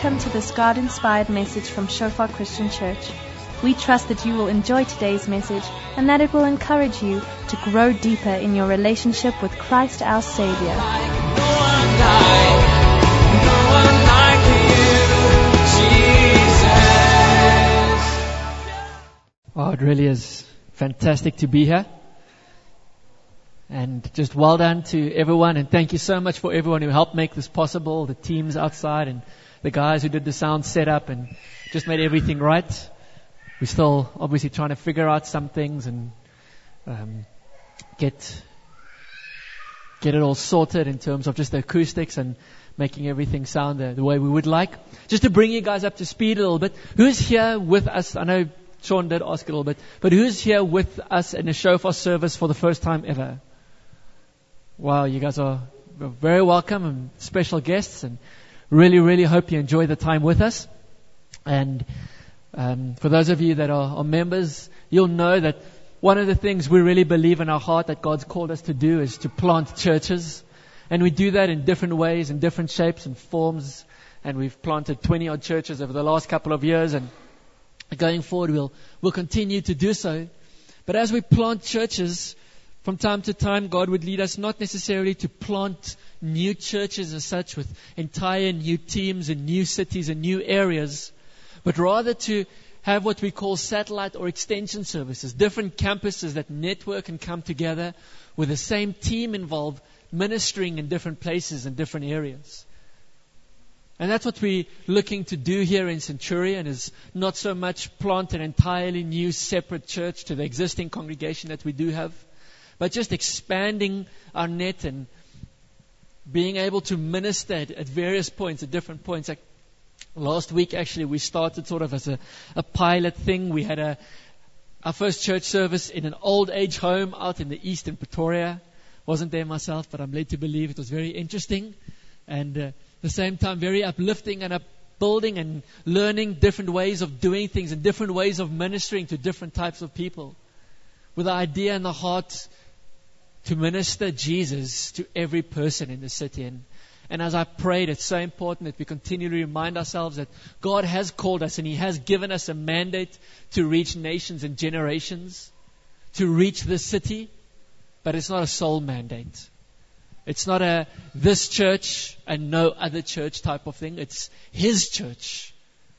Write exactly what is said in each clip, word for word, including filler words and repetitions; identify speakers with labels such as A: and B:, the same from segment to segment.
A: Welcome to this God-inspired message from Shofar Christian Church. We trust that you will enjoy today's message and that it will encourage you to grow deeper in your relationship with Christ our Savior.
B: Oh, it really is fantastic to be here. And just well done to everyone, and thank you so much for everyone who helped make this possible, the teams outside and the guys who did the sound setup and just made everything right. We're still obviously trying to figure out some things and um, get get it all sorted in terms of just the acoustics and making everything sound the, the way we would like. Just to bring you guys up to speed a little bit, who's here with us? I know Sean did ask a little bit, but who's here with us in a shofar service for the first time ever? Wow, you guys are very welcome and special guests, and really, really hope you enjoy the time with us. And um, for those of you that are, are members, you'll know that one of the things we really believe in our heart that God's called us to do is to plant churches. And we do that in different ways, in different shapes and forms. And we've planted twenty odd churches over the last couple of years, and going forward we'll, we'll continue to do so. But as we plant churches, from time to time, God would lead us not necessarily to plant new churches as such with entire new teams and new cities and new areas, but rather to have what we call satellite or extension services, different campuses that network and come together with the same team involved, ministering in different places and different areas. And that's what we're looking to do here in Centurion, is not so much plant an entirely new separate church to the existing congregation that we do have, but just expanding our net and being able to minister at, at various points, at different points. Like last week, actually, we started sort of as a, a pilot thing. We had a our first church service in an old age home out in the east in Pretoria. Wasn't there myself, but I'm led to believe it was very interesting. And uh, at the same time, very uplifting and upbuilding and learning different ways of doing things and different ways of ministering to different types of people, with the idea in the heart to minister Jesus to every person in the city. And, and as I prayed, it's so important that we continually remind ourselves that God has called us and He has given us a mandate to reach nations and generations, to reach this city, but it's not a sole mandate. It's not a this church and no other church type of thing. It's His church,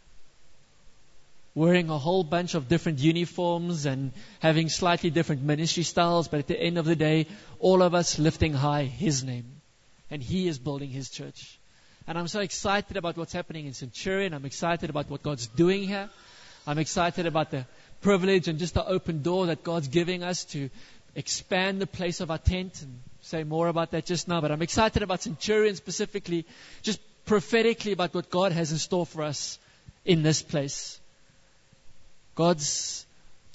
B: wearing a whole bunch of different uniforms and having slightly different ministry styles, but at the end of the day, all of us lifting high His name. And He is building His church. And I'm so excited about what's happening in Centurion. I'm excited about what God's doing here. I'm excited about the privilege and just the open door that God's giving us to expand the place of our tent, and say more about that just now. But I'm excited about Centurion specifically, just prophetically about what God has in store for us in this place. God's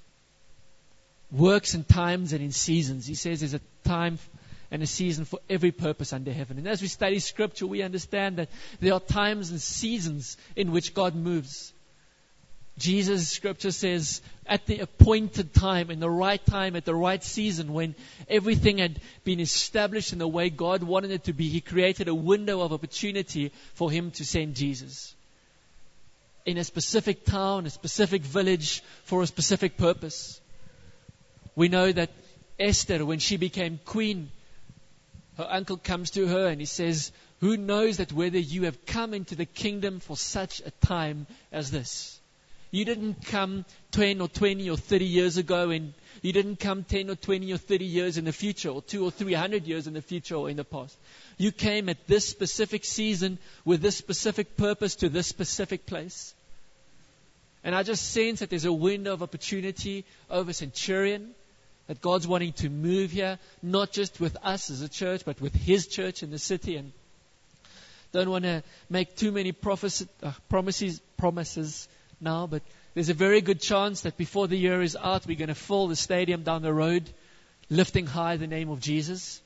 B: works in times and in seasons. He says there's a time and a season for every purpose under heaven. And as we study Scripture, we understand that there are times and seasons in which God moves. Jesus, Scripture says, at the appointed time, in the right time, at the right season, when everything had been established in the way God wanted it to be, He created a window of opportunity for Him to send Jesus in a specific town, a specific village, for a specific purpose. We know that Esther, when she became queen, her uncle comes to her and he says, "Who knows that whether you have come into the kingdom for such a time as this?" You didn't come ten or twenty or thirty years ago, and you didn't come ten or twenty or thirty years in the future, or two or three hundred years in the future or in the past. You came at this specific season with this specific purpose to this specific place. And I just sense that there's a window of opportunity over Centurion, that God's wanting to move here, not just with us as a church, but with His church in the city. And don't want to make too many prophecy, uh, promises, promises now, but there's a very good chance that before the year is out, we're going to fill the stadium down the road, lifting high the name of Jesus.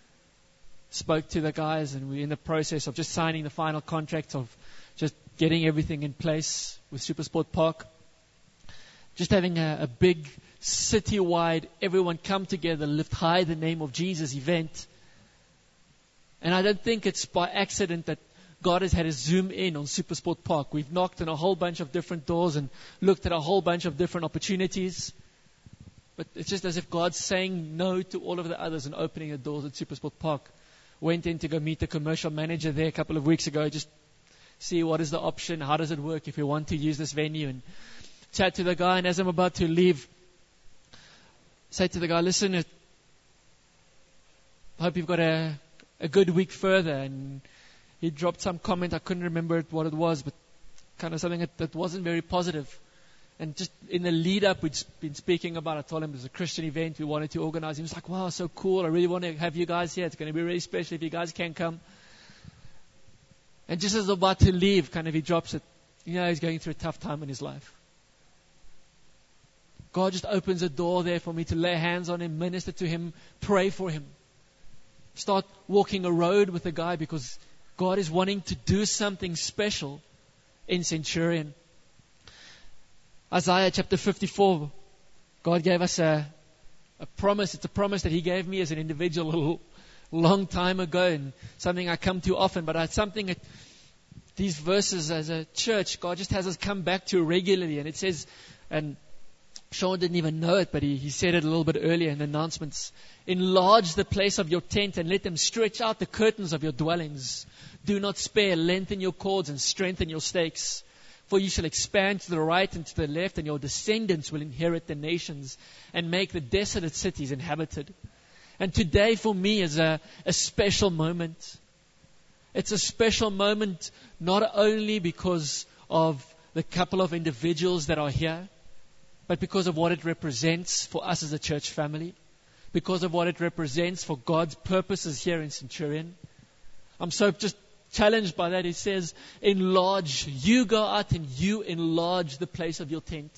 B: Spoke to the guys, and we're in the process of just signing the final contract of just getting everything in place with Supersport Park. Just having a, a big city-wide, everyone come together, lift high the name of Jesus event. And I don't think it's by accident that God has had a zoom in on Supersport Park. We've knocked on a whole bunch of different doors and looked at a whole bunch of different opportunities. But it's just as if God's saying no to all of the others and opening the doors at Supersport Park. Went in to go meet the commercial manager there a couple of weeks ago, just see what is the option, how does it work if we want to use this venue, and chat to the guy. And as I'm about to leave, say to the guy, listen, I hope you've got a, a good week further. And he dropped some comment, I couldn't remember what it was, but kind of something that, that wasn't very positive. And just in the lead up, we'd been speaking about, I told him it was a Christian event we wanted to organize. He was like, wow, so cool. I really want to have you guys here. It's going to be really special if you guys can come. And just as I'm about to leave, kind of he drops it. You know, he's going through a tough time in his life. God just opens a door there for me to lay hands on him, minister to him, pray for him. Start walking a road with the guy because God is wanting to do something special in Centurion. Isaiah chapter fifty-four, God gave us a, a promise. It's a promise that He gave me as an individual a long time ago, and something I come to often, but it's something that these verses as a church, God just has us come back to regularly. And it says, and Sean didn't even know it, but he, he said it a little bit earlier in the announcements, enlarge the place of your tent and let them stretch out the curtains of your dwellings. Do not spare, lengthen your cords and strengthen your stakes. For you shall expand to the right and to the left, and your descendants will inherit the nations and make the desolate cities inhabited. And today for me is a, a special moment. It's a special moment not only because of the couple of individuals that are here, but because of what it represents for us as a church family, because of what it represents for God's purposes here in Centurion. I'm so just challenged by that. He says, enlarge, you go out and you enlarge the place of your tent.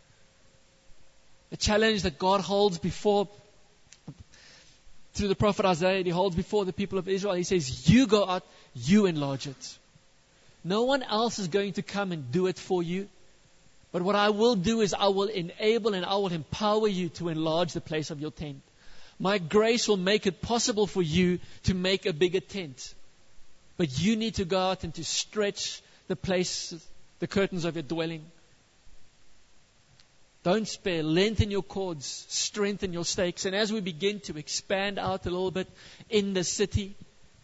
B: A challenge that God holds before, through the prophet Isaiah, He holds before the people of Israel. He says, you go out, you enlarge it. No one else is going to come and do it for you. But what I will do is I will enable and I will empower you to enlarge the place of your tent. My grace will make it possible for you to make a bigger tent. But you need to go out and to stretch the place, the curtains of your dwelling. Don't spare. Lengthen your cords. Strengthen your stakes. And as we begin to expand out a little bit in the city,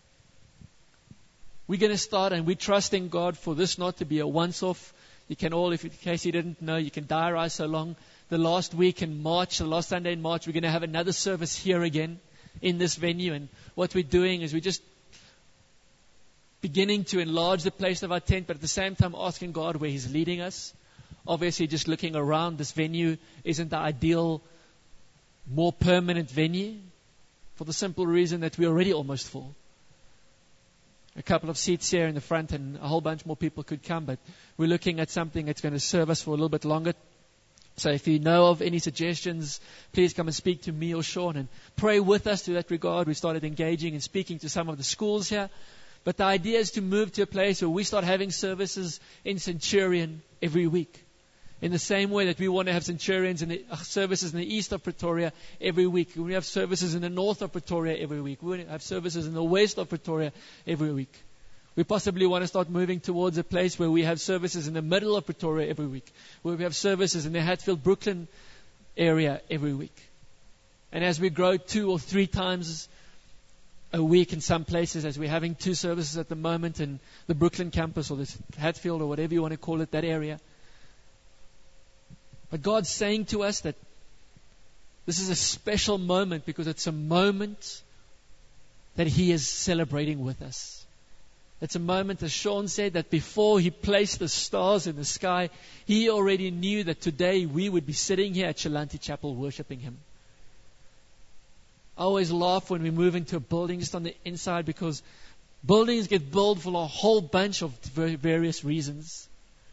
B: we're going to start, and we're trusting God for this not to be a once-off. You can all, if in case you didn't know, you can diarize so long. The last week in March, the last Sunday in March, we're going to have another service here again in this venue. And what we're doing is we're just beginning to enlarge the place of our tent, but at the same time asking God where He's leading us. Obviously, just looking around, this venue isn't the ideal, more permanent venue for the simple reason that we're already almost full. A couple of seats here in the front and a whole bunch more people could come, but we're looking at something that's going to serve us for a little bit longer. So if you know of any suggestions, please come and speak to me or Sean and pray with us to that regard. We started engaging and speaking to some of the schools here. But the idea is to move to a place where we start having services in Centurion every week. In the same way that we want to have Centurions in the uh, services in the east of Pretoria every week. We have services in the north of Pretoria every week. We want to have services in the west of Pretoria every week. We possibly want to start moving towards a place where we have services in the middle of Pretoria every week. Where we have services in the Hatfield, Brooklyn area every week. And as we grow two or three times a week in some places, as we're having two services at the moment in the Brooklyn campus or the Hatfield or whatever you want to call it, that area. But God's saying to us that this is a special moment because it's a moment that He is celebrating with us. It's a moment, as Sean said, that before He placed the stars in the sky, He already knew that today we would be sitting here at Chalanti Chapel worshiping Him. I always laugh when we move into a building just on the inside because buildings get built for a whole bunch of various reasons.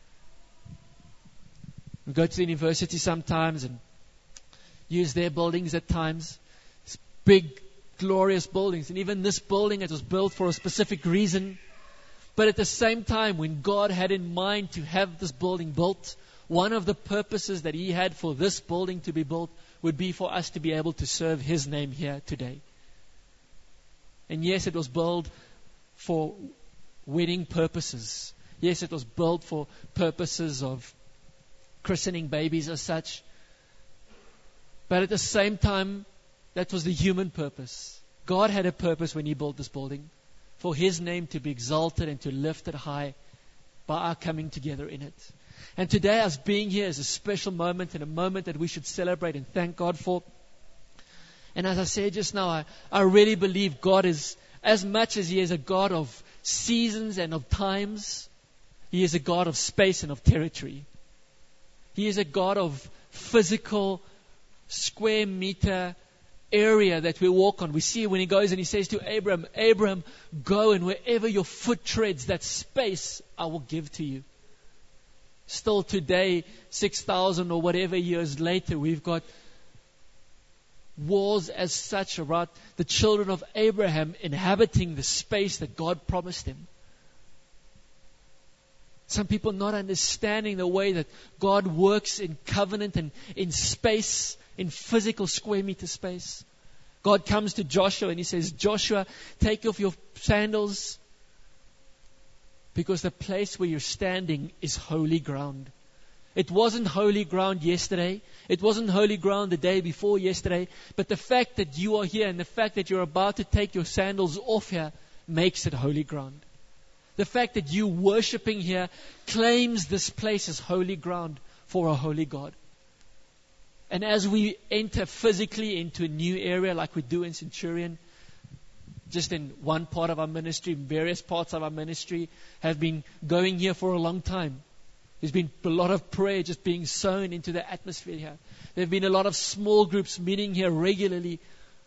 B: We go to the university sometimes and use their buildings at times. It's big, glorious buildings. And even this building, it was built for a specific reason. But at the same time, when God had in mind to have this building built, one of the purposes that He had for this building to be built would be for us to be able to serve His name here today. And yes, it was built for wedding purposes. Yes, it was built for purposes of christening babies as such. But at the same time, that was the human purpose. God had a purpose when He built this building, for His name to be exalted and to lifted high by our coming together in it. And today, us being here is a special moment, and a moment that we should celebrate and thank God for. And as I said just now, I, I really believe God is, as much as He is a God of seasons and of times, He is a God of space and of territory. He is a God of physical square meter area that we walk on. We see when He goes and He says to Abraham, Abraham, go, and wherever your foot treads, that space I will give to you. Still today, six thousand or whatever years later, we've got walls as such around the children of Abraham inhabiting the space that God promised them. Some people not understanding the way that God works in covenant and in space, in physical square meter space. God comes to Joshua and He says, Joshua, take off your sandals, because the place where you're standing is holy ground. It wasn't holy ground yesterday. It wasn't holy ground the day before yesterday. But the fact that you are here and the fact that you're about to take your sandals off here makes it holy ground. The fact that you worshiping here claims this place as holy ground for a holy God. And as we enter physically into a new area like we do in Centurion, just in one part of our ministry, various parts of our ministry have been going here for a long time. There's been a lot of prayer just being sown into the atmosphere here. There have been a lot of small groups meeting here regularly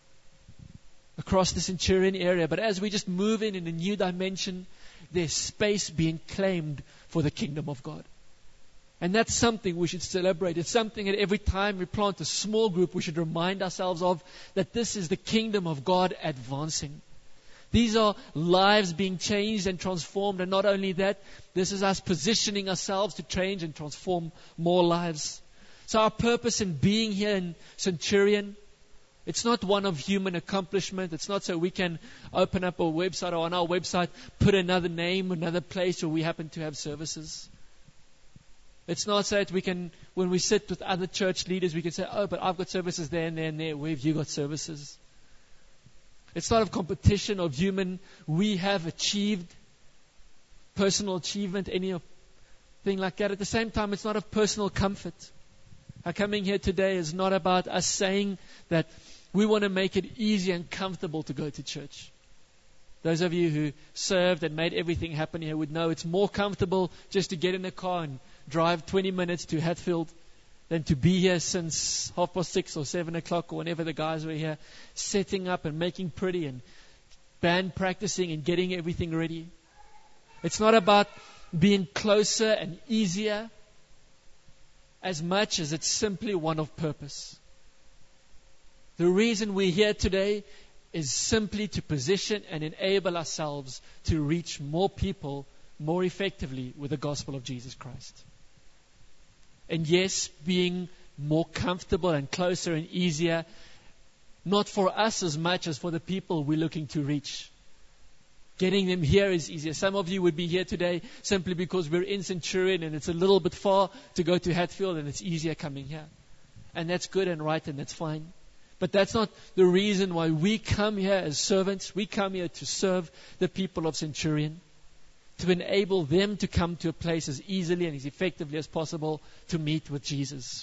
B: across the Centurion area. But as we just move in in a new dimension, there's space being claimed for the kingdom of God. And that's something we should celebrate. It's something that every time we plant a small group, we should remind ourselves of, that this is the kingdom of God advancing. These are lives being changed and transformed. And not only that, this is us positioning ourselves to change and transform more lives. So our purpose in being here in Centurion, it's not one of human accomplishment. It's not so we can open up a website or on our website put another name, another place where we happen to have services. It's not so that we can, when we sit with other church leaders, we can say, oh, but I've got services there and there and there. Where have you got services? It's not a competition of human. We have achieved personal achievement, anything like that. At the same time, it's not of personal comfort. Our coming here today is not about us saying that we want to make it easy and comfortable to go to church. Those of you who served and made everything happen here would know it's more comfortable just to get in a car and drive twenty minutes to Hatfield than to be here since half past six or seven o'clock or whenever the guys were here, setting up and making pretty and band practicing and getting everything ready. It's not about being closer and easier as much as it's simply one of purpose. The reason we're here today is simply to position and enable ourselves to reach more people more effectively with the gospel of Jesus Christ. And yes, being more comfortable and closer and easier, not for us as much as for the people we're looking to reach. Getting them here is easier. Some of you would be here today simply because we're in Centurion and it's a little bit far to go to Hatfield, and it's easier coming here. And that's good and right, and that's fine. But that's not the reason why we come here as servants. We come here to serve the people of Centurion, to enable them to come to a place as easily and as effectively as possible to meet with Jesus.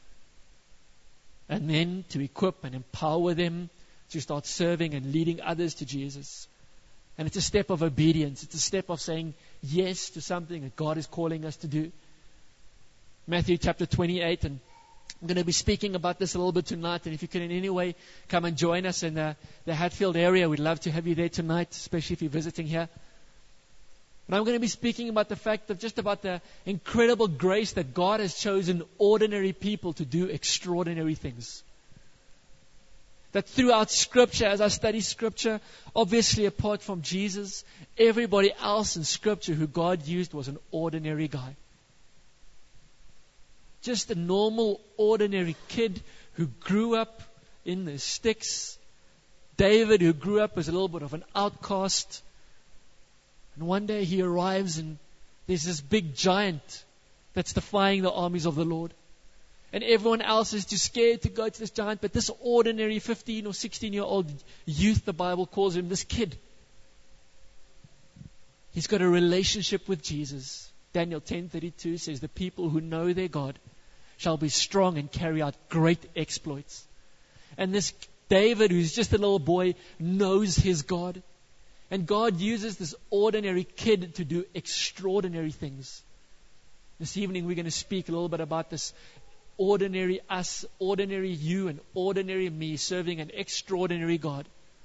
B: And then to equip and empower them to start serving and leading others to Jesus. And it's a step of obedience. It's a step of saying yes to something that God is calling us to do. Matthew chapter twenty-eight, and I'm going to be speaking about this a little bit tonight. And if you can in any way come and join us in the, the Hatfield area, we'd love to have you there tonight, especially if you're visiting here. And I'm going to be speaking about the fact of just about the incredible grace that God has chosen ordinary people to do extraordinary things. That throughout Scripture, as I study Scripture, obviously apart from Jesus, everybody else in Scripture who God used was an ordinary guy. Just a normal, ordinary kid who grew up in the sticks. David, who grew up as a little bit of an outcast. And one day he arrives and there's this big giant that's defying the armies of the Lord. And everyone else is too scared to go to this giant. But this ordinary fifteen or sixteen year old youth, the Bible calls him, this kid, he's got a relationship with Jesus. Daniel ten thirty-two says, the people who know their God shall be strong and carry out great exploits. And this David, who's just a little boy, knows his God. And God uses this ordinary kid to do extraordinary things. This evening we're going to speak a little bit about this ordinary us, ordinary you, and ordinary me serving an extraordinary God.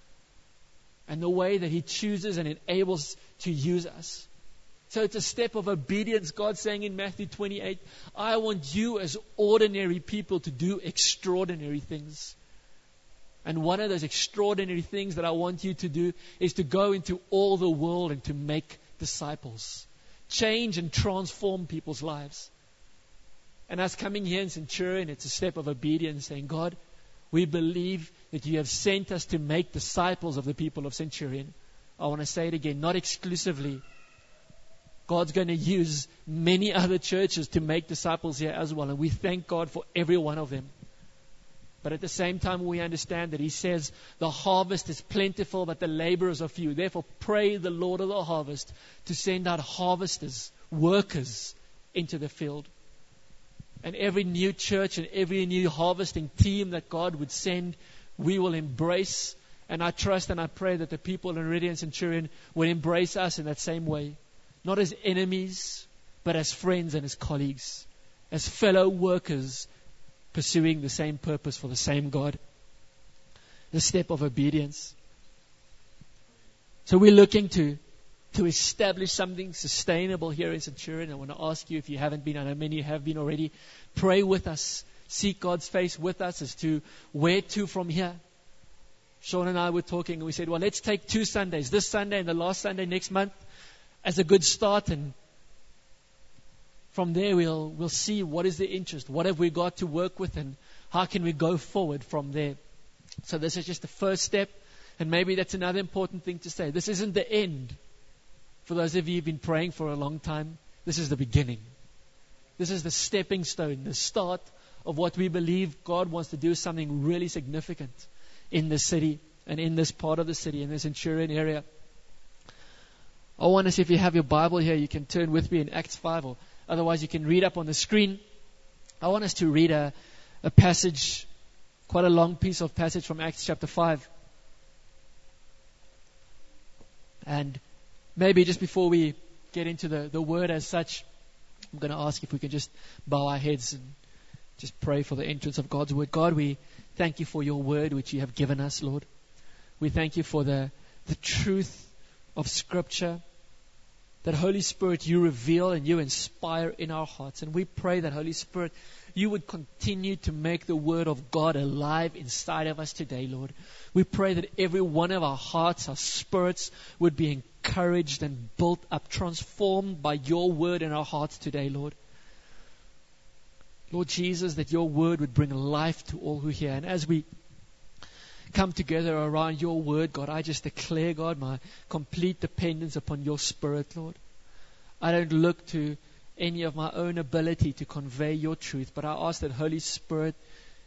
B: And the way that He chooses and enables to use us. So it's a step of obedience. God saying in Matthew twenty-eight, I want you as ordinary people to do extraordinary things. And one of those extraordinary things that I want you to do is to go into all the world and to make disciples. Change and transform people's lives. And us coming here in Centurion, it's a step of obedience, saying, God, we believe that you have sent us to make disciples of the people of Centurion. I want to say it again, not exclusively. God's going to use many other churches to make disciples here as well. And we thank God for every one of them. But at the same time, we understand that He says the harvest is plentiful, but the laborers are few. Therefore, pray the Lord of the harvest to send out harvesters, workers into the field. And every new church and every new harvesting team that God would send, we will embrace. And I trust and I pray that the people in Iridium and Centurion will embrace us in that same way. Not as enemies, but as friends and as colleagues, as fellow workers pursuing the same purpose for the same God. The step of obedience. So we're looking to to establish something sustainable here in Centurion. I want to ask you, if you haven't been, I know many have been already, pray with us. Seek God's face with us as to where to from here. Sean and I were talking and we said, well, let's take two Sundays, this Sunday and the last Sunday next month, as a good start, and from there we'll we'll see what is the interest, what have we got to work with, and how can we go forward from there. So this is just the first step, and maybe that's another important thing to say. This isn't the end. For those of you who've been praying for a long time, this is the beginning. This is the stepping stone, the start of what we believe God wants to do, something really significant in the city and in this part of the city, in the Centurion area. I want to see if you have your Bible here, you can turn with me in Acts five, or otherwise you can read up on the screen. I want us to read a, a passage, quite a long piece of passage from Acts chapter five. And maybe just before we get into the, the word as such, I'm going to ask if we can just bow our heads and just pray for the entrance of God's word. God, we thank you for your word which you have given us, Lord. We thank you for the, the truth of Scripture, that Holy Spirit, you reveal and you inspire in our hearts. And we pray that, Holy Spirit, you would continue to make the Word of God alive inside of us today, Lord. We pray that every one of our hearts, our spirits, would be encouraged and built up, transformed by your Word in our hearts today, Lord. Lord Jesus, that your Word would bring life to all who hear. And as we come together around your word, God, I just declare, God, my complete dependence upon your Spirit, Lord. I don't look to any of my own ability to convey your truth, but I ask that, Holy Spirit,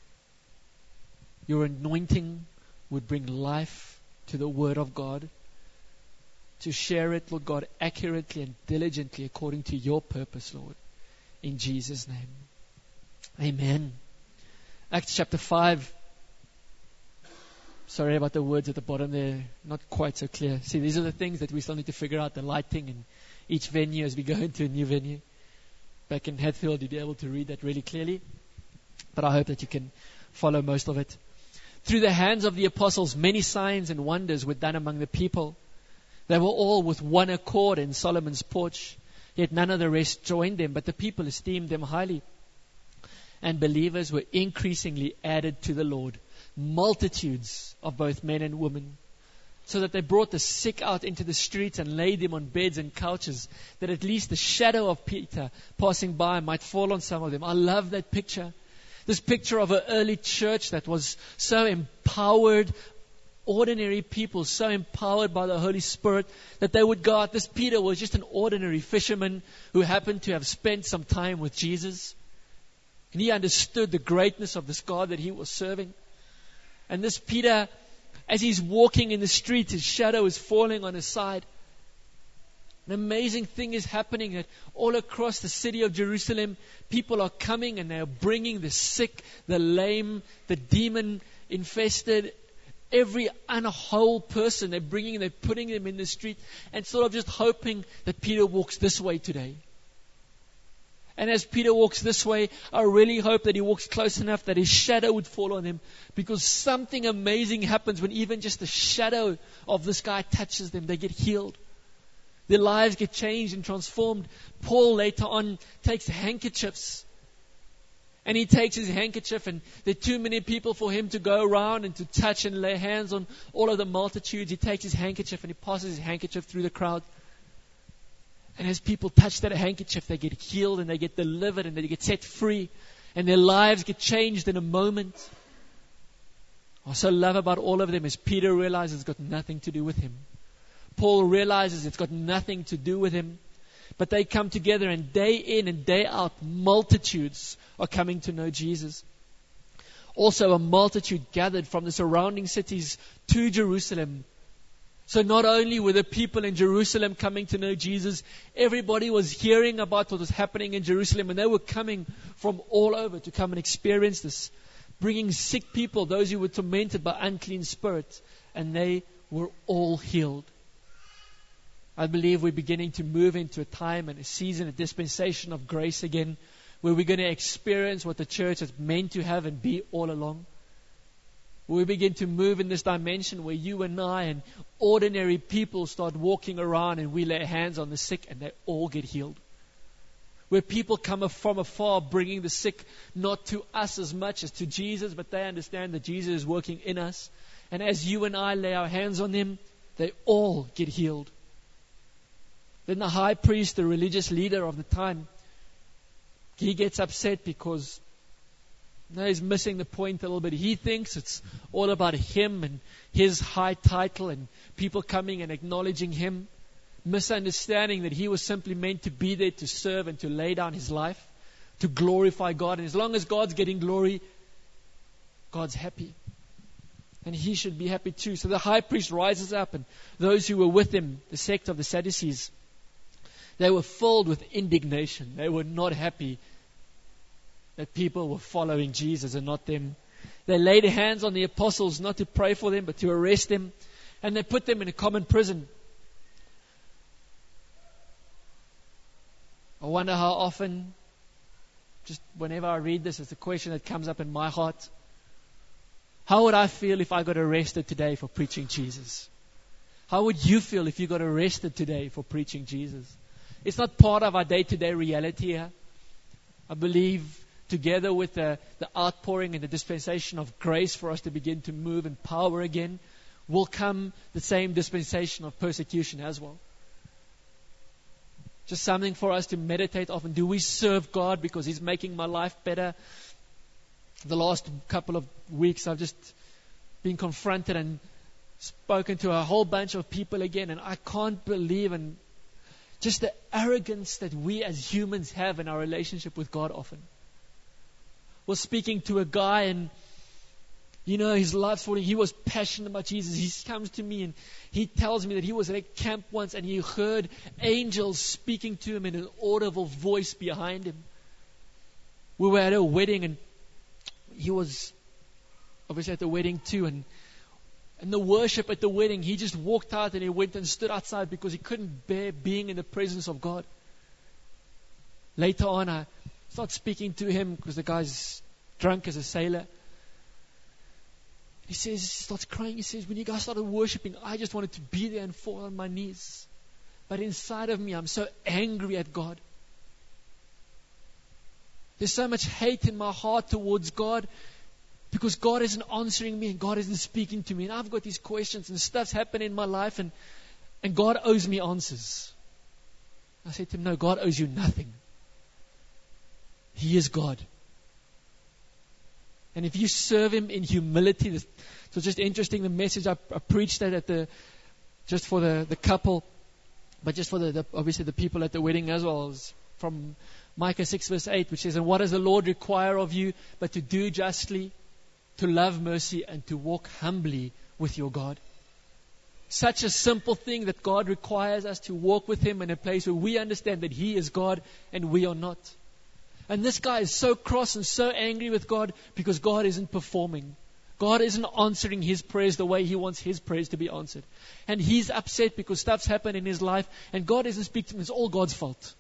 B: your anointing would bring life to the word of God, to share it, Lord God, accurately and diligently according to your purpose, Lord. In Jesus' name. Amen. Acts chapter five. Sorry about the words at the bottom there. Not quite so clear. See, these are the things that we still need to figure out, the lighting in each venue as we go into a new venue. Back in Hatfield, you'll be able to read that really clearly. But I hope that you can follow most of it. Through the hands of the apostles, many signs and wonders were done among the people. They were all with one accord in Solomon's porch. Yet none of the rest joined them, but the people esteemed them highly. And believers were increasingly added to the Lord. Multitudes of both men and women, so that they brought the sick out into the streets and laid them on beds and couches, that at least the shadow of Peter passing by might fall on some of them. I love that picture. This picture of an early church that was so empowered ordinary people, so empowered by the Holy Spirit that they would go out. This Peter was just an ordinary fisherman who happened to have spent some time with Jesus. And he understood the greatness of this God that he was serving. And this Peter, as he's walking in the street, his shadow is falling on his side. An amazing thing is happening that all across the city of Jerusalem, people are coming and they are bringing the sick, the lame, the demon-infested, every unwhole person. They're bringing, they're putting them in the street and sort of just hoping that Peter walks this way today. And as Peter walks this way, I really hope that he walks close enough that his shadow would fall on him, because something amazing happens when even just the shadow of this guy touches them. They get healed. Their lives get changed and transformed. Paul later on takes handkerchiefs. And he takes his handkerchief, and there are too many people for him to go around and to touch and lay hands on all of the multitudes. He takes his handkerchief and he passes his handkerchief through the crowd. And as people touch that handkerchief, they get healed and they get delivered and they get set free. And their lives get changed in a moment. What I so love about all of them is Peter realizes it's got nothing to do with him. Paul realizes it's got nothing to do with him. But they come together, and day in and day out, multitudes are coming to know Jesus. Also, a multitude gathered from the surrounding cities to Jerusalem. So not only were the people in Jerusalem coming to know Jesus, everybody was hearing about what was happening in Jerusalem, and they were coming from all over to come and experience this. Bringing sick people, those who were tormented by unclean spirits, and they were all healed. I believe we're beginning to move into a time and a season, a dispensation of grace again, where we're going to experience what the church has meant to have and be all along. We begin to move in this dimension where you and I and ordinary people start walking around and we lay hands on the sick and they all get healed. Where people come from afar bringing the sick not to us as much as to Jesus, but they understand that Jesus is working in us. And as you and I lay our hands on them, they all get healed. Then the high priest, the religious leader of the time, he gets upset because no, he's missing the point a little bit. He thinks it's all about him and his high title and people coming and acknowledging him, misunderstanding that he was simply meant to be there to serve and to lay down his life, to glorify God. And as long as God's getting glory, God's happy. And he should be happy too. So the high priest rises up, and those who were with him, the sect of the Sadducees, they were filled with indignation. They were not happy that people were following Jesus and not them. They laid hands on the apostles, not to pray for them, but to arrest them. And they put them in a common prison. I wonder how often, just whenever I read this, it's a question that comes up in my heart. How would I feel if I got arrested today for preaching Jesus? How would you feel if you got arrested today for preaching Jesus? It's not part of our day-to-day reality here. I believe together with the, the outpouring and the dispensation of grace for us to begin to move in power again, will come the same dispensation of persecution as well. Just something for us to meditate often. Do we serve God because He's making my life better? The last couple of weeks I've just been confronted and spoken to a whole bunch of people again, and I can't believe and just the arrogance that we as humans have in our relationship with God often. Was speaking to a guy, and you know, his life's falling. He was passionate about Jesus. He comes to me and he tells me that he was at a camp once and he heard angels speaking to him in an audible voice behind him. We were at a wedding and he was obviously at the wedding too, and and the worship at the wedding, he just walked out and he went and stood outside because he couldn't bear being in the presence of God. Later on, I started speaking to him because the guy's drunk as a sailor. He says, he starts crying. He says, when you guys started worshiping, I just wanted to be there and fall on my knees. But inside of me, I'm so angry at God. There's so much hate in my heart towards God because God isn't answering me and God isn't speaking to me. And I've got these questions and stuff's happening in my life, and, and God owes me answers. I said to him, no, God owes you nothing. He is God. And if you serve Him in humility, this, so it's just interesting, the message, I, I preached that at the, just for the, the couple, but just for the, the, obviously the people at the wedding as well, is from Micah six verse eight, which says, and what does the Lord require of you, but to do justly, to love mercy, and to walk humbly with your God. Such a simple thing that God requires us to walk with Him in a place where we understand that He is God and we are not. And this guy is so cross and so angry with God because God isn't performing. God isn't answering his prayers the way he wants his prayers to be answered. And he's upset because stuff's happened in his life and God isn't speaking to him. It's all God's fault.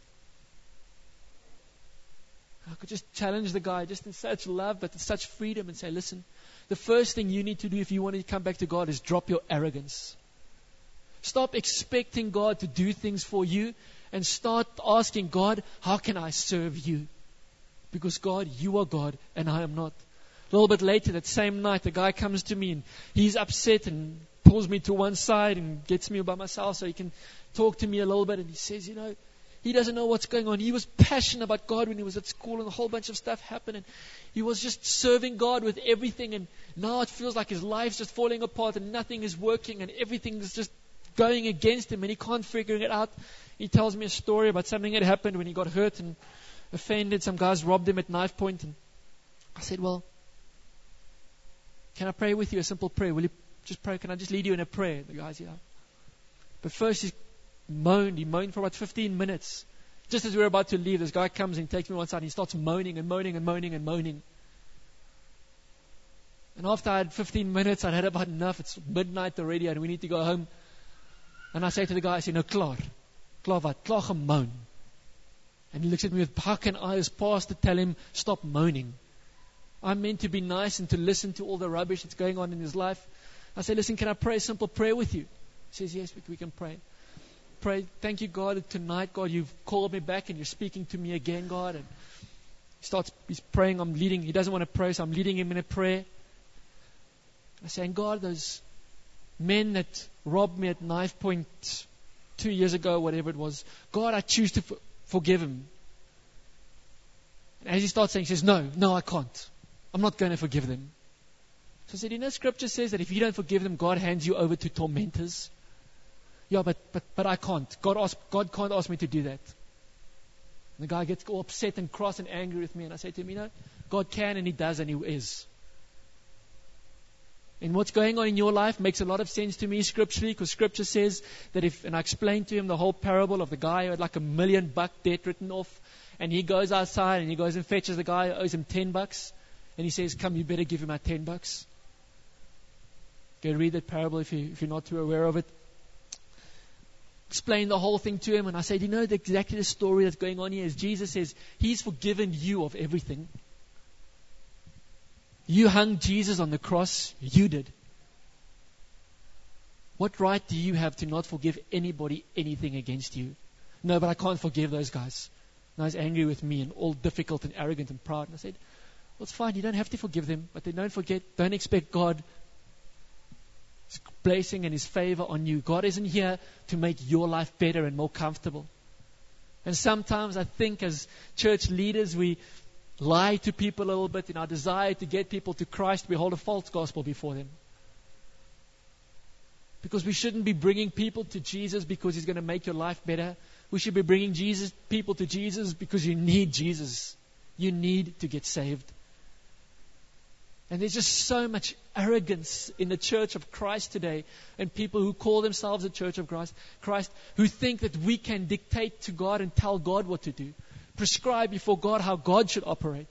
B: I could just challenge the guy just in such love but in such freedom and say, listen, the first thing you need to do if you want to come back to God is drop your arrogance. Stop expecting God to do things for you and start asking God, how can I serve you? Because God, you are God and I am not. A little bit later that same night, the guy comes to me and he's upset and pulls me to one side and gets me by myself so he can talk to me a little bit. And he says, you know, he doesn't know what's going on. He was passionate about God when he was at school and a whole bunch of stuff happened. And he was just serving God with everything. And now it feels like his life's just falling apart and nothing is working and everything is just going against him and he can't figure it out. He tells me a story about something that happened when he got hurt and offended. Some guys robbed him at knife point. And I said, well, can I pray with you a simple prayer? Will you just pray? Can I just lead you in a prayer? The guy's, yeah. But first he moaned. He moaned for about fifteen minutes. Just as we were about to leave, this guy comes and takes me one side and he starts moaning and moaning and moaning and moaning. And after I had fifteen minutes, I'd had about enough. It's midnight already and we need to go home. And I say to the guy, I say, no, klaar. Klaar wat? Klaar gemoan. And he looks at me with, how can I as pastor tell him, stop moaning? I'm meant to be nice and to listen to all the rubbish that's going on in his life. I say, listen, can I pray a simple prayer with you? He says, yes, we can pray. Pray, thank you, God, that tonight, God, you've called me back and you're speaking to me again, God. And he starts, he's praying, I'm leading, he doesn't want to pray, so I'm leading him in a prayer. I say, God, those men that robbed me at knife point two years ago, whatever it was, God, I choose to f- forgive him. And as he starts saying, he says, no, no, I can't. I'm not going to forgive them. So I said, you know, Scripture says that if you don't forgive them, God hands you over to tormentors. Yeah, but but but I can't. God ask, God can't ask me to do that. And the guy gets all upset and cross and angry with me. And I say to him, you know, God can and He does and He is. And what's going on in your life makes a lot of sense to me scripturally, because Scripture says that if, and I explained to him the whole parable of the guy who had like a million buck debt written off, and he goes outside and he goes and fetches the guy who owes him ten bucks, and he says, come, you better give him my ten bucks. Go read that parable if, you, if you're not too aware of it. Explain the whole thing to him, and I said, you know, the, exactly the story that's going on here is Jesus says, He's forgiven you of everything. You hung Jesus on the cross. You did. What right do you have to not forgive anybody anything against you? No, but I can't forgive those guys. And I was angry with me and all difficult and arrogant and proud. And I said, well, it's fine. You don't have to forgive them. But then don't forget, don't expect God's blessing and His favor on you. God isn't here to make your life better and more comfortable. And sometimes I think as church leaders, we lie to people a little bit in our desire to get people to Christ. We hold a false gospel before them. Because we shouldn't be bringing people to Jesus because He's going to make your life better. We should be bringing Jesus, people to Jesus because you need Jesus. You need to get saved. And there's just so much arrogance in the church of Christ today, and people who call themselves the church of Christ, Christ, who think that we can dictate to God and tell God what to do. Prescribe before God how God should operate.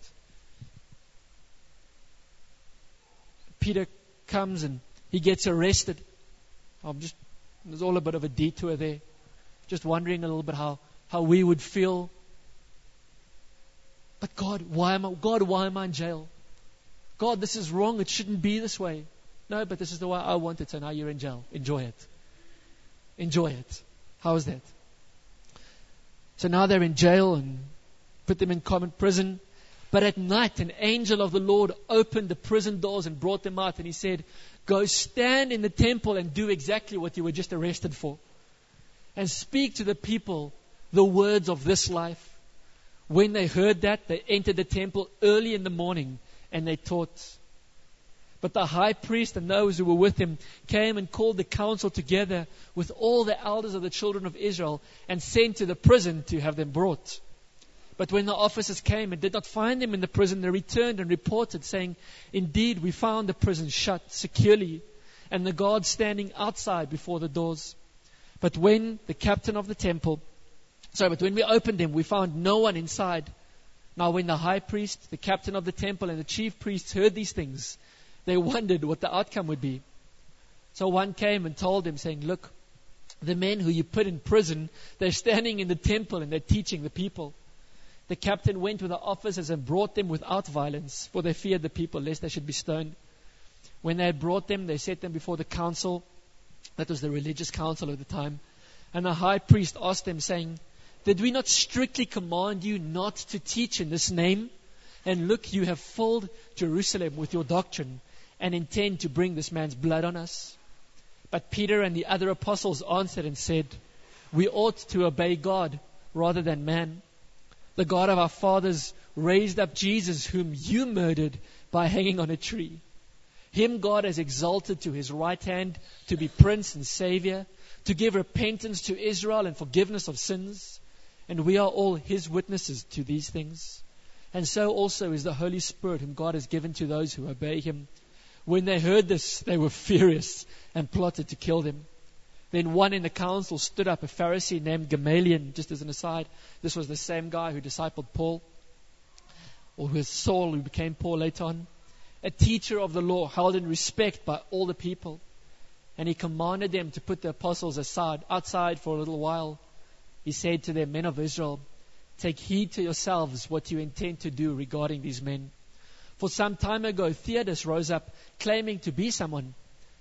B: Peter comes and he gets arrested. I'm just, there's all a bit of a detour there. Just wondering a little bit how, how we would feel. But God, why am I, God, why am I in jail? God, this is wrong. It shouldn't be this way. No, but this is the way I want it. So now you're in jail. Enjoy it. Enjoy it. How is that? So now they're in jail and put them in common prison. But at night, an angel of the Lord opened the prison doors and brought them out. And he said, go stand in the temple and do exactly what you were just arrested for. And speak to the people the words of this life. When they heard that, they entered the temple early in the morning and they taught. But the high priest and those who were with him came and called the council together with all the elders of the children of Israel and sent to the prison to have them brought. But when the officers came and did not find them in the prison, they returned and reported, saying, "Indeed, we found the prison shut securely and the guards standing outside before the doors. But when the captain of the temple, sorry, but when we opened them, we found no one inside." Now when the high priest, the captain of the temple, and the chief priests heard these things, they wondered what the outcome would be. So one came and told them, saying, "Look, the men who you put in prison, they're standing in the temple and they're teaching the people." The captain went with the officers and brought them without violence, for they feared the people, lest they should be stoned. When they had brought them, they set them before the council. That was the religious council of the time. And the high priest asked them, saying, "Did we not strictly command you not to teach in this name? And look, you have filled Jerusalem with your doctrine, and intend to bring this man's blood on us." But Peter and the other apostles answered and said, "We ought to obey God rather than man. The God of our fathers raised up Jesus, whom you murdered by hanging on a tree. Him God has exalted to his right hand to be Prince and Savior, to give repentance to Israel and forgiveness of sins. And we are all his witnesses to these things. And so also is the Holy Spirit, whom God has given to those who obey him." When they heard this, they were furious and plotted to kill them. Then one in the council stood up, a Pharisee named Gamaliel. Just as an aside, this was the same guy who discipled Paul, or who was Saul, who became Paul later on. A teacher of the law, held in respect by all the people. And he commanded them to put the apostles aside, outside for a little while. He said to them, "Men of Israel, take heed to yourselves what you intend to do regarding these men. For some time ago, Theudas rose up, claiming to be someone.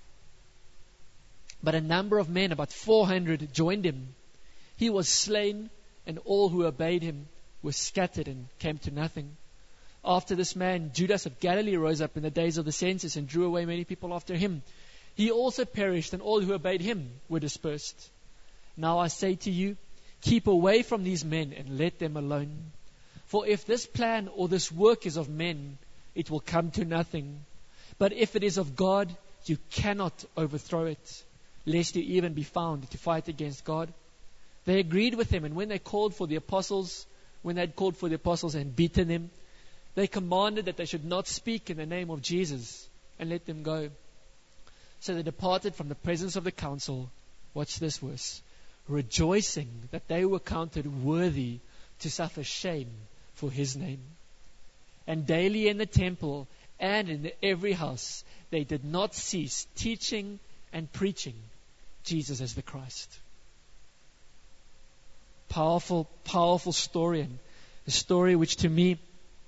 B: But a number of men, about four hundred, joined him. He was slain, and all who obeyed him were scattered and came to nothing. After this man, Judas of Galilee rose up in the days of the census and drew away many people after him. He also perished, and all who obeyed him were dispersed. Now I say to you, keep away from these men and let them alone. For if this plan or this work is of men, it will come to nothing. But if it is of God, you cannot overthrow it, lest you even be found to fight against God." They agreed with him, and when they called for the apostles, when they had called for the apostles and beaten them, they commanded that they should not speak in the name of Jesus, and let them go. So they departed from the presence of the council. Watch this verse. Rejoicing that they were counted worthy to suffer shame for his name. And daily in the temple and in every house, they did not cease teaching and preaching Jesus as the Christ. Powerful, powerful story, and a story which to me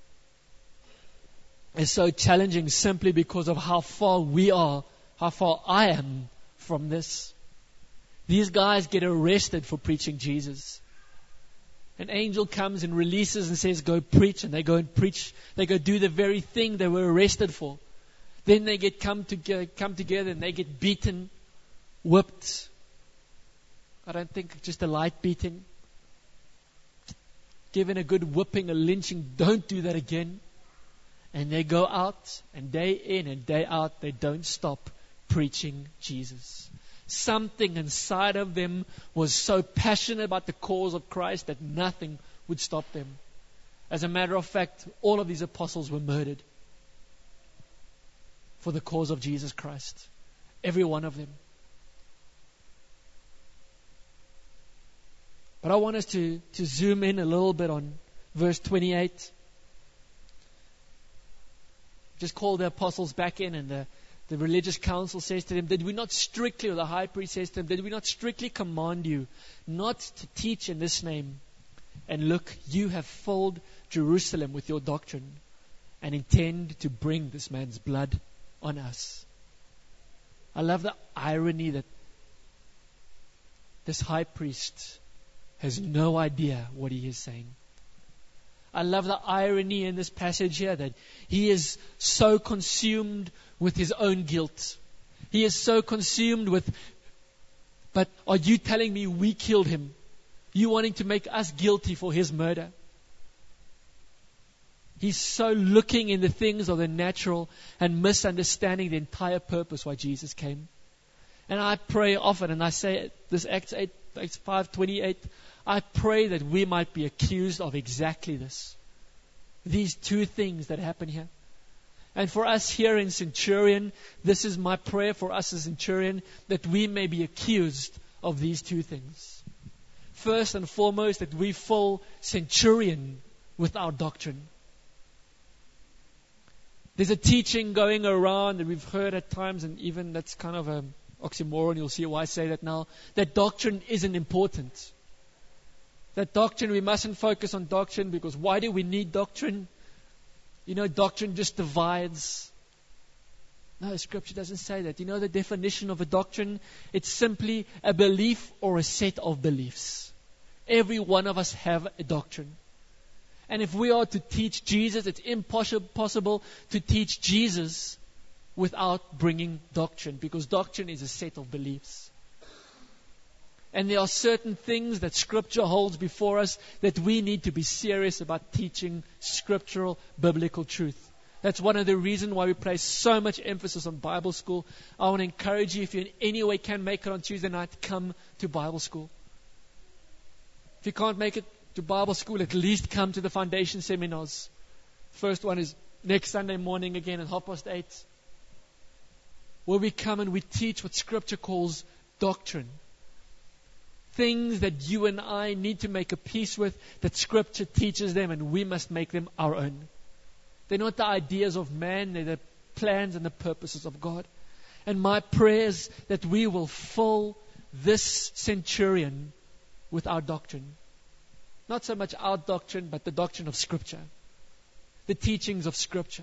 B: is so challenging simply because of how far we are, how far I am from this. These guys get arrested for preaching Jesus. An angel comes and releases and says, "Go preach," and they go and preach. They go do the very thing they were arrested for. Then they get come to come together and they get beaten, whipped. I don't think just a light beating. Given a good whipping, a lynching. Don't do that again. And they go out, and day in and day out, they don't stop preaching Jesus. Something inside of them was so passionate about the cause of Christ that nothing would stop them. As a matter of fact, all of these apostles were murdered for the cause of Jesus Christ. Every one of them. But I want us to, to zoom in a little bit on verse twenty-eight. Just call the apostles back in, and the, the religious council says to them, "Did we not strictly," or the high priest says to them, "Did we not strictly command you not to teach in this name? And look, you have filled Jerusalem with your doctrine and intend to bring this man's blood on us." I love the irony that this high priest has no idea what he is saying. I love the irony in this passage here that he is so consumed with his own guilt. He is so consumed with, "But are you telling me we killed him? You wanting to make us guilty for his murder?" He's so looking in the things of the natural and misunderstanding the entire purpose why Jesus came. And I pray often, and I say this Acts eight, Acts five twenty-eight, I pray that we might be accused of exactly this. These two things that happen here. And for us here in Centurion, this is my prayer for us as Centurion, that we may be accused of these two things. First and foremost, that we fill Centurion with our doctrine. There's a teaching going around that we've heard at times, and even that's kind of an oxymoron, you'll see why I say that now, that doctrine isn't important. That doctrine, we mustn't focus on doctrine, because why do we need doctrine? You know, doctrine just divides. No, Scripture doesn't say that. You know the definition of a doctrine? It's simply a belief or a set of beliefs. Every one of us have a doctrine. And if we are to teach Jesus, it's impossible to teach Jesus without bringing doctrine, because doctrine is a set of beliefs. And there are certain things that Scripture holds before us that we need to be serious about teaching scriptural, biblical truth. That's one of the reasons why we place so much emphasis on Bible school. I want to encourage you, if you in any way can make it on Tuesday night, come to Bible school. If you can't make it to Bible school, at least come to the foundation seminars. First one is next Sunday morning again at half past eight, where we come and we teach what Scripture calls doctrine. Things that you and I need to make a peace with, that Scripture teaches them, and we must make them our own. They're not the ideas of man, they're the plans and the purposes of God. And my prayer is that we will fill this Centurion with our doctrine. Not so much our doctrine, but the doctrine of Scripture. The teachings of Scripture.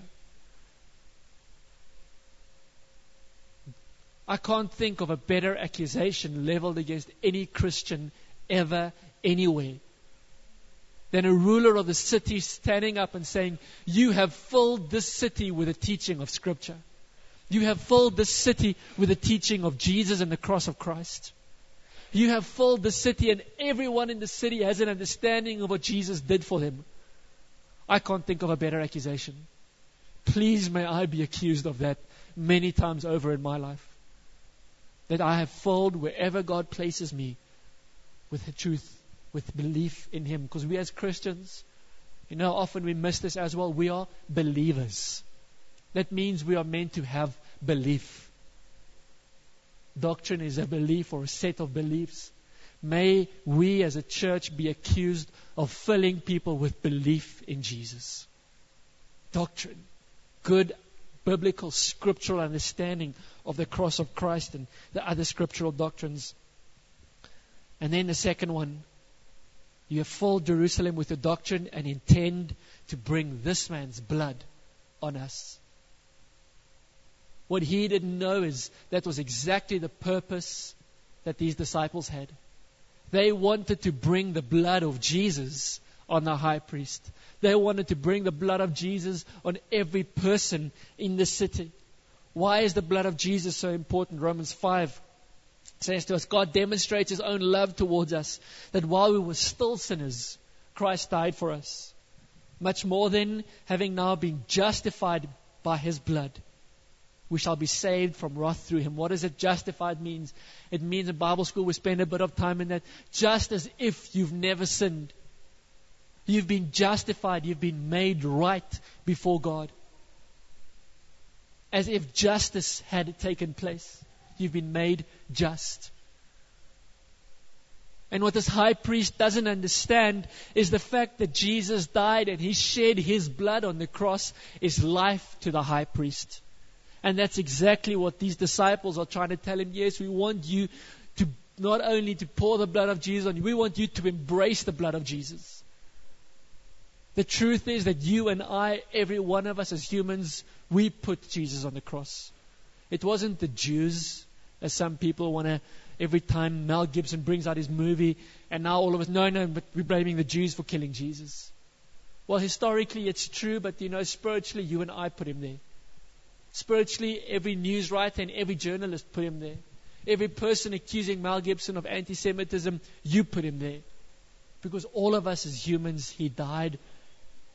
B: I can't think of a better accusation leveled against any Christian ever, anywhere, than a ruler of the city standing up and saying, you have filled this city with the teaching of Scripture. You have filled this city with the teaching of Jesus and the cross of Christ. You have filled the city, and everyone in the city has an understanding of what Jesus did for them. I can't think of a better accusation. Please may I be accused of that many times over in my life. That I have filled wherever God places me with the truth, with belief in Him. Because we as Christians, you know, often we miss this as well. We are believers. That means we are meant to have belief. Doctrine is a belief or a set of beliefs. May we as a church be accused of filling people with belief in Jesus. Doctrine. Good biblical, scriptural understanding of the cross of Christ and the other scriptural doctrines. And then the second one, you have filled Jerusalem with the doctrine and intend to bring this man's blood on us. What he didn't know is that was exactly the purpose that these disciples had. They wanted to bring the blood of Jesus on the high priest. They wanted to bring the blood of Jesus on every person in the city. Why is the blood of Jesus so important? Romans five says to us, God demonstrates His own love towards us, that while we were still sinners, Christ died for us. Much more than having now been justified by His blood, we shall be saved from wrath through Him. What does it justified means? It means in Bible school we spend a bit of time in that, just as if you've never sinned. You've been justified. You've been made right before God. As if justice had taken place. You've been made just. And what this high priest doesn't understand is the fact that Jesus died and He shed His blood on the cross is life to the high priest. And that's exactly what these disciples are trying to tell him. Yes, we want you to not only to pour the blood of Jesus on you, we want you to embrace the blood of Jesus. The truth is that you and I, every one of us as humans, we put Jesus on the cross. It wasn't the Jews, as some people want to, every time Mel Gibson brings out his movie, and now all of us, no, no, but we're blaming the Jews for killing Jesus. Well, historically it's true, but you know, spiritually you and I put Him there. Spiritually, every news writer and every journalist put Him there. Every person accusing Mel Gibson of anti-Semitism, you put him there. Because all of us as humans, He died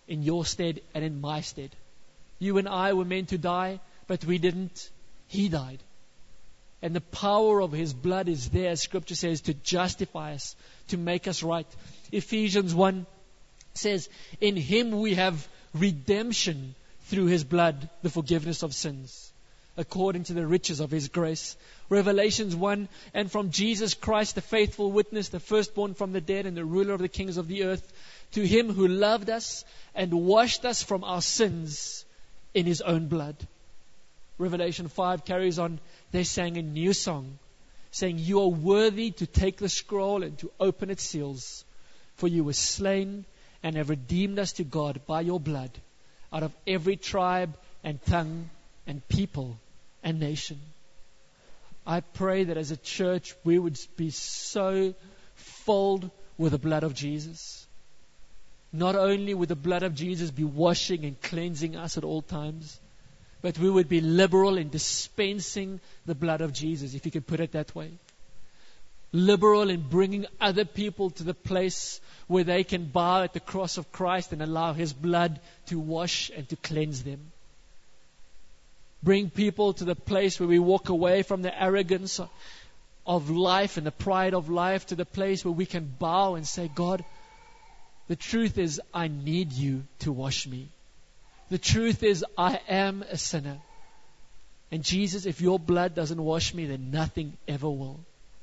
B: in your stead and in my stead. You and I were meant to die, but we didn't. He died. And the power of His blood is there, as Scripture says, to justify us, to make us right. Ephesians one says, in Him we have redemption through His blood, the forgiveness of sins, according to the riches of His grace. Revelations one, and from Jesus Christ, the faithful witness, the firstborn from the dead and the ruler of the kings of the earth, to Him who loved us and washed us from our sins in His own blood. Revelation five carries on. They sang a new song, saying, you are worthy to take the scroll and to open its seals, for you were slain and have redeemed us to God by your blood out of every tribe and tongue and people and nation. I pray that as a church we would be so filled with the blood of Jesus. Not only would the blood of Jesus be washing and cleansing us at all times, but we would be liberal in dispensing the blood of Jesus, if you could put it that way. Liberal in bringing other people to the place where they can bow at the cross of Christ and allow His blood to wash and to cleanse them. Bring people to the place where we walk away from the arrogance of life and the pride of life to the place where we can bow and say, God, the truth is I need you to wash me. The truth is I am a sinner. And Jesus, if your blood doesn't wash me, then nothing ever will.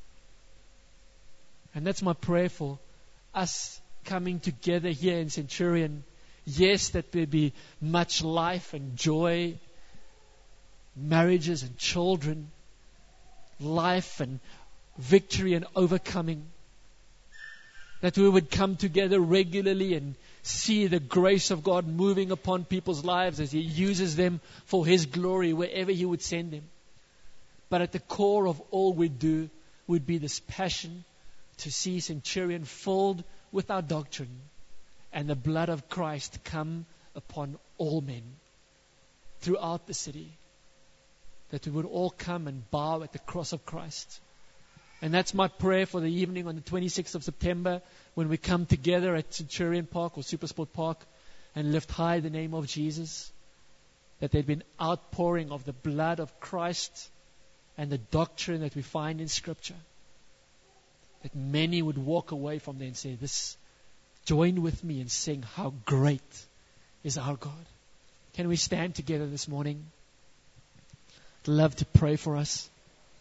B: And that's my prayer for us coming together here in Centurion. Yes, that there be much life and joy, marriages and children, life and victory and overcoming. That we would come together regularly and see the grace of God moving upon people's lives as He uses them for His glory wherever He would send them. But at the core of all we do would be this passion to see Centurion filled with our doctrine and the blood of Christ come upon all men throughout the city. That we would all come and bow at the cross of Christ. And that's my prayer for the evening on the twenty-sixth of September when we come together at Centurion Park or Supersport Park and lift high the name of Jesus. That there'd be an outpouring of the blood of Christ and the doctrine that we find in Scripture. That many would walk away from there and say, this, join with me in saying how great is our God. Can we stand together this morning? I'd love to pray for us.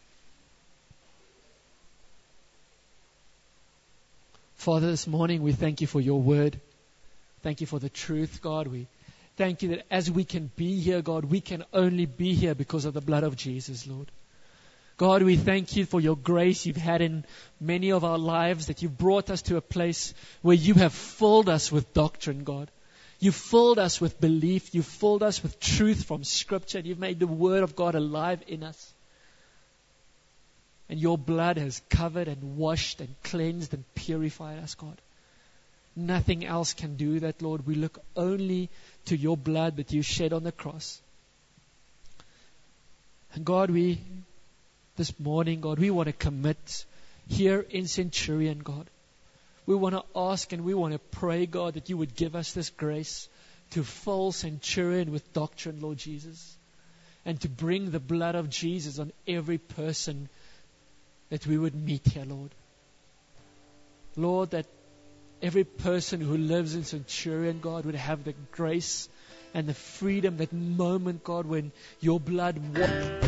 B: Father, this morning we thank you for your word. Thank you for the truth, God. We thank you that as we can be here, God, we can only be here because of the blood of Jesus, Lord. God, we thank you for your grace you've had in many of our lives, that you've brought us to a place where you have filled us with doctrine, God. You've filled us with belief. You've filled us with truth from Scripture. You've made the Word of God alive in us. And your blood has covered and washed and cleansed and purified us, God. Nothing else can do that, Lord. We look only to your blood that you shed on the cross. And God, we, this morning, God, we want to commit here in Centurion, God. We want to ask and we want to pray, God, that you would give us this grace to fill Centurion with doctrine, Lord Jesus. And to bring the blood of Jesus on every person that we would meet here, Lord. Lord, that every person who lives in Centurion, God, would have the grace and the freedom, that moment, God, when your blood washed.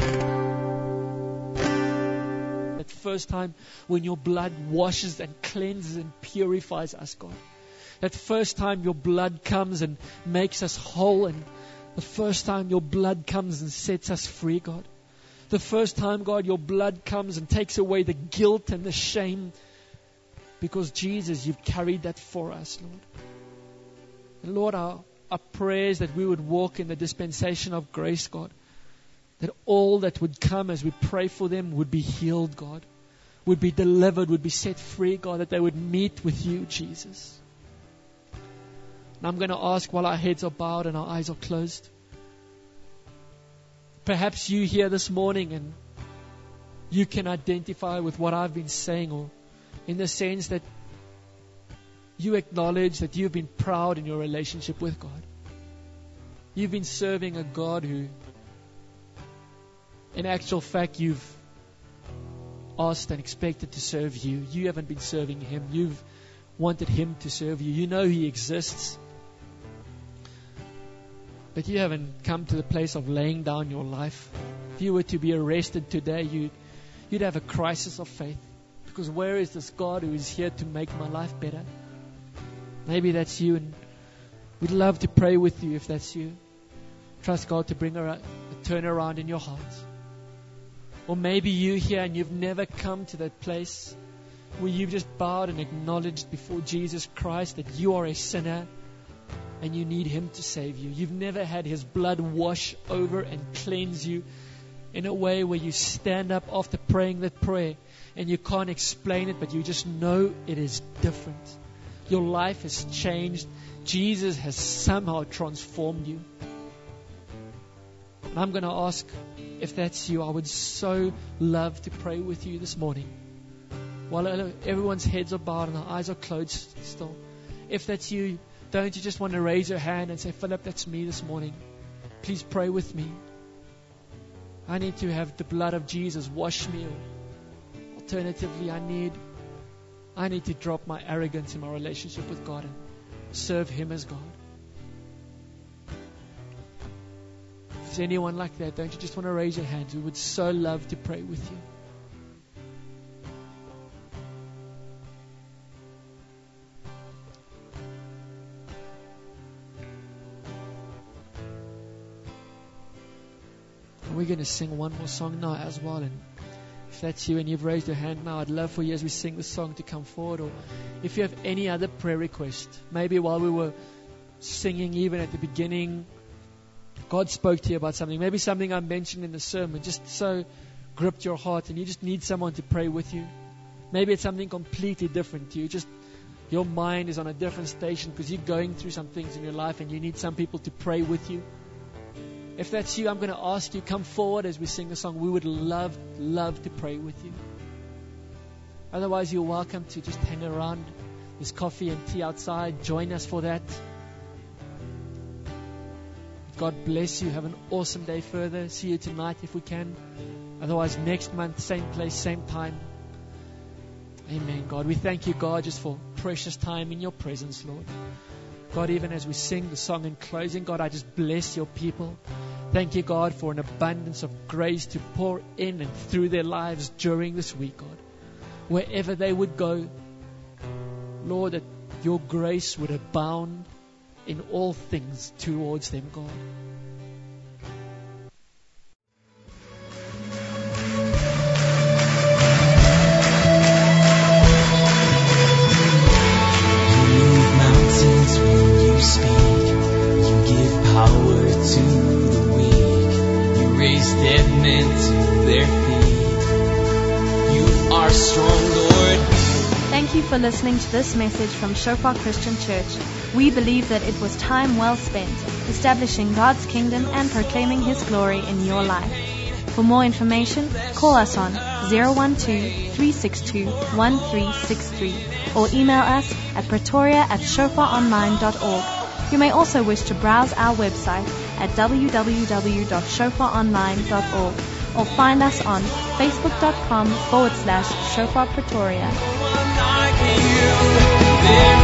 B: That first time when your blood washes and cleanses and purifies us, God. That first time your blood comes and makes us whole, and the first time your blood comes and sets us free, God. The first time, God, your blood comes and takes away the guilt and the shame. Because, Jesus, you've carried that for us, Lord. And Lord, our, our prayers that we would walk in the dispensation of grace, God. That all that would come as we pray for them would be healed, God. Would be delivered, would be set free, God. That they would meet with you, Jesus. And I'm going to ask while our heads are bowed and our eyes are closed. Perhaps you here this morning and you can identify with what I've been saying, or in the sense that you acknowledge that you've been proud in your relationship with God. You've been serving a God who, in actual fact, you've asked and expected to serve you. You haven't been serving Him. You've wanted Him to serve you. You know He exists. But you haven't come to the place of laying down your life. If you were to be arrested today, you'd, you'd have a crisis of faith. Because where is this God who is here to make my life better? Maybe that's you, and we'd love to pray with you if that's you. Trust God to bring a, a turnaround in your heart. Or maybe you here and you've never come to that place where you've just bowed and acknowledged before Jesus Christ that you are a sinner and you need Him to save you. You've never had His blood wash over and cleanse you in a way where you stand up after praying that prayer and you can't explain it, but you just know it is different. Your life has changed. Jesus has somehow transformed you. And I'm going to ask, if that's you, I would so love to pray with you this morning. While everyone's heads are bowed and their eyes are closed still. If that's you, don't you just want to raise your hand and say, Philip, that's me this morning. Please pray with me. I need to have the blood of Jesus wash me. Alternatively, I need, I need to drop my arrogance in my relationship with God and serve Him as God. If there's anyone like that, don't you just want to raise your hands? We would so love to pray with you. And we're going to sing one more song now as well. And if that's you and you've raised your hand now, I'd love for you as we sing the song to come forward. Or if you have any other prayer request, maybe while we were singing even at the beginning, God spoke to you about something. Maybe something I mentioned in the sermon just so gripped your heart and you just need someone to pray with you. Maybe it's something completely different to you. Just your mind is on a different station because you're going through some things in your life and you need some people to pray with you. If that's you, I'm going to ask you, come forward as we sing the song. We would love, love to pray with you. Otherwise, you're welcome to just hang around. There's coffee and tea outside. Join us for that. God bless you. Have an awesome day further. See you tonight if we can. Otherwise, next month, same place, same time. Amen, God. We thank you, God, just for precious time in your presence, Lord. God, even as we sing the song in closing, God, I just bless your people. Thank you, God, for an abundance of grace to pour in and through their lives during this week, God. Wherever they would go, Lord, that your grace would abound in all things towards them, God.
A: For listening to this message from Shofar Christian Church. We believe that it was time well spent establishing God's kingdom and proclaiming His glory in your life. For more information, call us on zero one two, three six two, one three six three or email us at pretoria at shofar online dot org. You may also wish to browse our website at w w w dot shofar online dot org or find us on facebook.com forward slash Shofar Pretoria. There